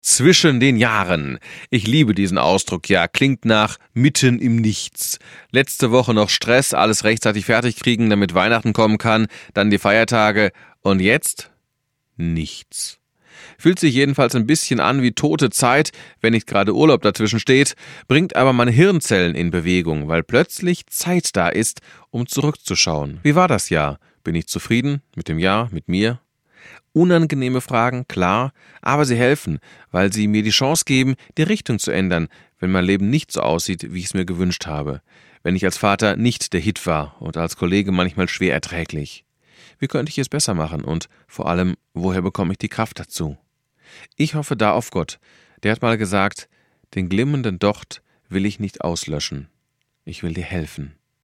Zwischen den Jahren. Ich liebe diesen Ausdruck, ja, klingt nach mitten im Nichts. Letzte Woche noch Stress, alles rechtzeitig fertig kriegen, damit Weihnachten kommen kann, dann die Feiertage und jetzt nichts. Fühlt sich jedenfalls ein bisschen an wie tote Zeit, wenn nicht gerade Urlaub dazwischen steht, bringt aber meine Hirnzellen in Bewegung, weil plötzlich Zeit da ist, um zurückzuschauen. Wie war das Jahr? Bin ich zufrieden mit dem Jahr, mit mir? Unangenehme Fragen, klar, aber sie helfen, weil sie mir die Chance geben, die Richtung zu ändern, wenn mein Leben nicht so aussieht, wie ich es mir gewünscht habe. Wenn ich als Vater nicht der Hit war und als Kollege manchmal schwer erträglich. Wie könnte ich es besser machen und vor allem, woher bekomme ich die Kraft dazu? Ich hoffe da auf Gott. Der hat mal gesagt, den glimmenden Docht will ich nicht auslöschen. Ich will dir helfen.